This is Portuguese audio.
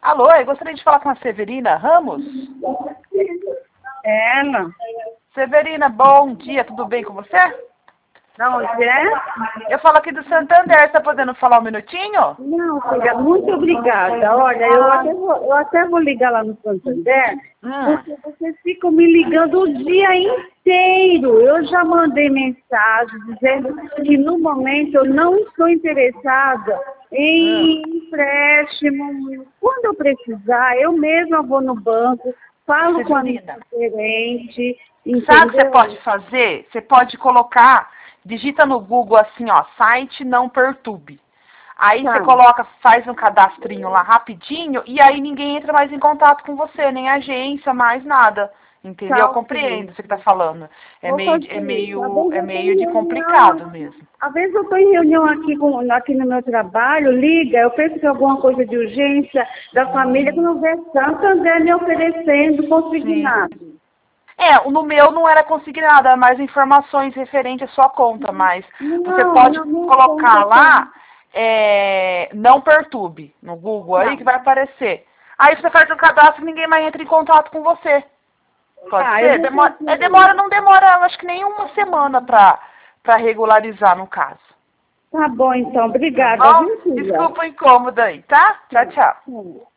Alô, eu gostaria de falar com a Severina Ramos. Ela. Severina, bom dia, tudo bem com você? Da onde é? Eu falo aqui do Santander, está podendo falar um minutinho? Não, filha, muito obrigada. Olha, eu até vou ligar lá no Santander, porque vocês ficam me ligando o dia inteiro. Eu já mandei mensagem dizendo que no momento eu não estou interessada em empréstimo. Quando eu precisar, eu mesma vou no banco, falo com a minha gerente, entendeu? Sabe o que você pode fazer? Você pode colocar, digita no Google assim, ó, site não perturbe. Aí você coloca, faz um cadastrinho lá rapidinho e aí ninguém entra mais em contato com você, nem agência, mais nada. Entendeu? Eu compreendo o que você está falando. É meio de complicado mesmo. Às vezes eu estou em reunião aqui no meu trabalho, liga, eu penso que é alguma coisa de urgência da família, que não vê Santander me oferecendo consignado. No meu não era consignado, era mais informações referentes à sua conta, mas você pode colocar lá, não perturbe, no Google aí que vai aparecer. Aí você faz um cadastro e ninguém mais entra em contato com você. Pode ser? Não demora, acho que nem uma semana para regularizar no caso. Tá bom, então. Obrigada. Tá bom? Desculpa o incômodo aí, tá? Tchau, tchau.